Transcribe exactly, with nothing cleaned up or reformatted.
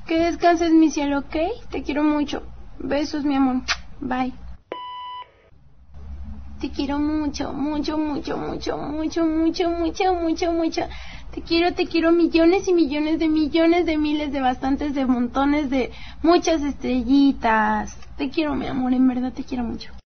Que descanses, mi cielo, ¿ok? Te quiero mucho. Besos, mi amor. Bye. Te quiero mucho, mucho, mucho, mucho, mucho, mucho, mucho, mucho, mucho. Te quiero, te quiero millones y millones de millones de miles de bastantes de montones de muchas estrellitas. Te quiero, mi amor, en verdad te quiero mucho.